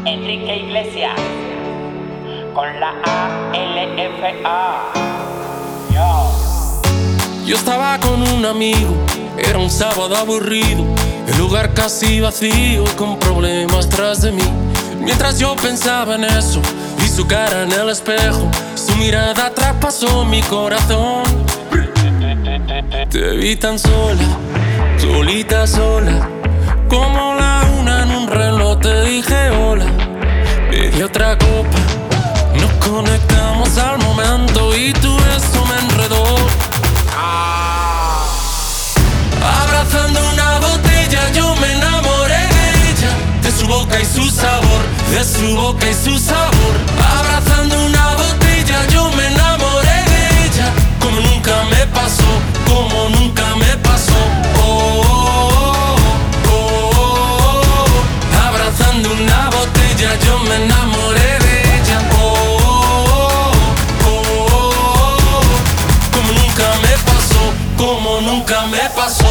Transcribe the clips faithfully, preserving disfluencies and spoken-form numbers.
Enrique Iglesias con la A L F A. Yo. Yo estaba con un amigo, era un sábado aburrido, el lugar casi vacío y con problemas tras de mí. Mientras yo pensaba en eso, vi su cara en el espejo, su mirada traspasó mi corazón. Te vi tan sola, solita sola, como la una en un reloj. Te dije hola, pedí otra copa, nos conectamos al momento y tu beso me enredó. Abrazando una botella yo me enamoré de ella, de su boca y su sabor, de su boca y su sabor. Abrazando una botella yo me enamoré de ella, como nunca me pasó, como nunca me pasó. Oh, oh, oh, oh, oh. Abrazando una botella yo me enamoré de ella. Oh, oh, oh, oh, oh. Como nunca me pasó, como nunca me pasó.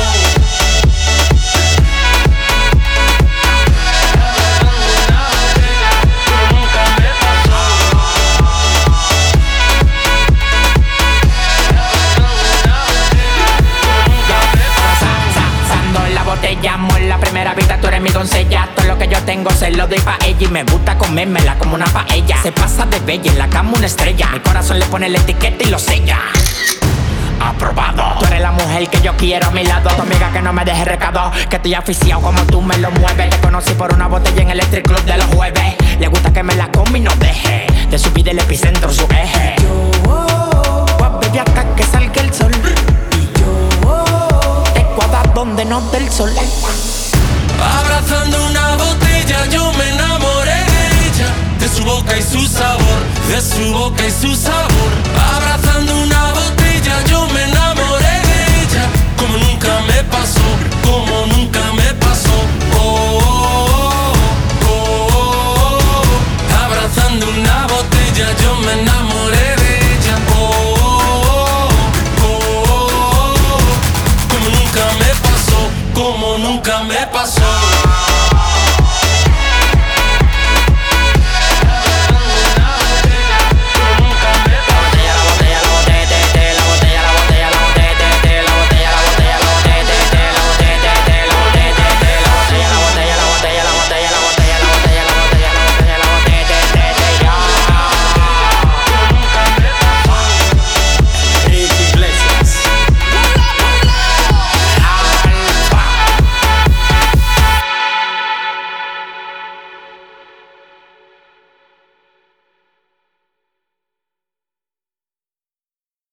Llamo en la primera vista, tú eres mi doncella. Todo lo que yo tengo se lo doy pa' ella y me gusta comérmela como una paella. Se pasa de bella, en la cama una estrella. Mi corazón le pone la etiqueta y lo sella. Aprobado. Tú eres la mujer que yo quiero a mi lado. Tu amiga que no me deje recado, que estoy aficiado como tú me lo mueves. Te conocí por una botella en el Electric Club de los jueves. Le gusta que me la come y no deje de subir del epicentro su eje. Yo, oh, oh, baby, hasta que salga el sol. Donde no del sol. Abrazando una botella yo me enamoré de ella, de su boca y su sabor, de su boca y su sabor.